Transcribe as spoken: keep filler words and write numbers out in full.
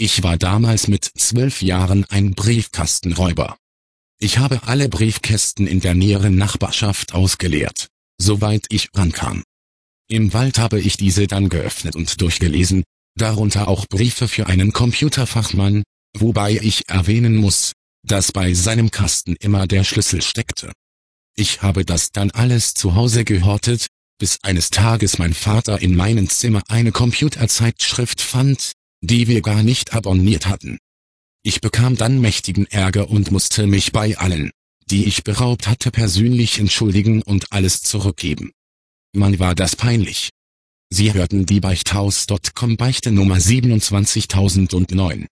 Ich war damals mit zwölf Jahren ein Briefkastenräuber. Ich habe alle Briefkästen in der näheren Nachbarschaft ausgeleert, soweit ich rankam. Im Wald habe ich diese dann geöffnet und durchgelesen, darunter auch Briefe für einen Computerfachmann, wobei ich erwähnen muss, dass bei seinem Kasten immer der Schlüssel steckte. Ich habe das dann alles zu Hause gehortet, bis eines Tages mein Vater in meinem Zimmer eine Computerzeitschrift fand, die wir gar nicht abonniert hatten. Ich bekam dann mächtigen Ärger und musste mich bei allen, die ich beraubt hatte, persönlich entschuldigen und alles zurückgeben. Mann, war das peinlich. Sie hörten die Beichthaus Punkt com Beichte Nummer siebenundzwanzigtausendneun.